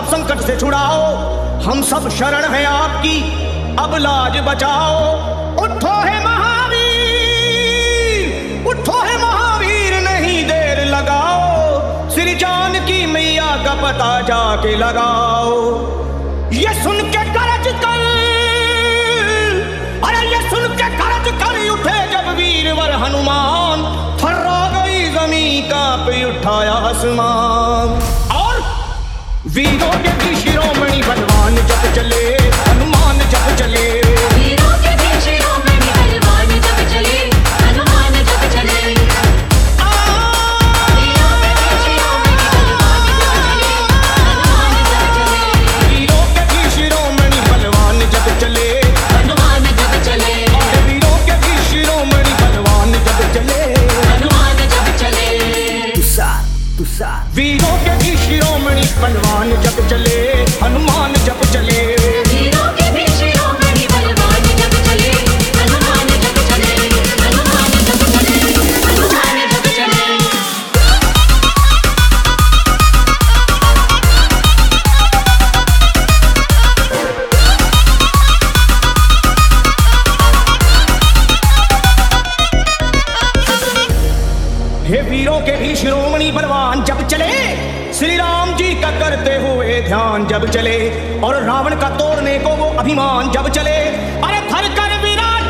सब संकट से छुड़ाओ, हम सब शरण हैं आपकी, अब लाज बचाओ। उठो है महावीर, उठो है महावीर, नहीं देर लगाओ, श्री जानकी मैया का पता जाके लगाओ। ये सुन के गरज कर, अरे ये सुन के गरज कर उठे जब वीरवर हनुमान, थर्रा गई जमीन कांप उठाया आसमान। और वीरों के भी शिरोमणि बलवान जब चले, हनुमान जब चले, वीरों के भी शिरोमणि बलवान जब चले, हनुमान जब चले। वीरों के भी शिरोमणि बलवान जब चले, हनुमान जब चले। वीरों के भी शिरोमणि बलवान जब चले, हनुमान जब चले। वीरों के भी शिरोमणि बलवान जब चले, हनुमान जब चले। वीरों के भी शिरोमणि बलवान जब चले, हनुमान जब चले। वीरों के भी शिरोमणि बलवान जब चले, हनुमान जब चले, हनुमान जब चले, हनुमान जब चले। हे वीरों के भी शिरोमणि बलवान जब चले, श्री राम जी का करते हुए ध्यान जब चले, और रावण का तोड़ने को वो अभिमान जब चले। अरे थर कर विराट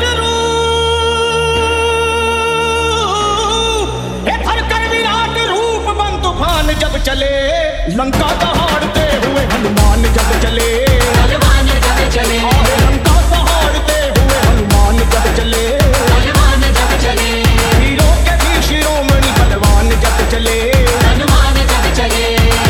रूप, हे थर कर विराट रूप बन तूफान जब चले, लंका दहाड़ते हुए हनुमान जब चले, हनुमान जब चले, और लंका दहाड़ते हुए हनुमान जब चले। हनुमान जब चले। वीरों के भी शिरोमणि बलवान जब चले, हनुमान जब चले।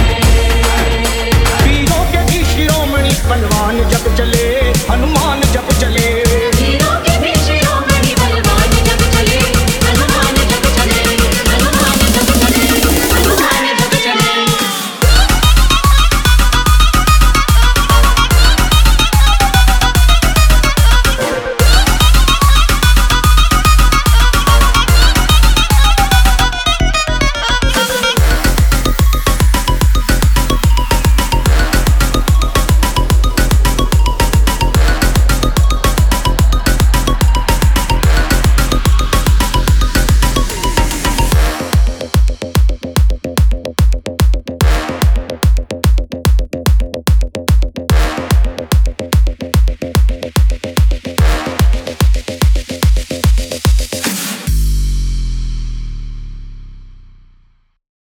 वीरों के भी शिरोमणि बलवान जब चले, हनुमान जब चले। वीरों के भी शिरोमणि बलवान जब चले, हनुमान जब चले, हनुमान जब चले, हनुमान जब चले।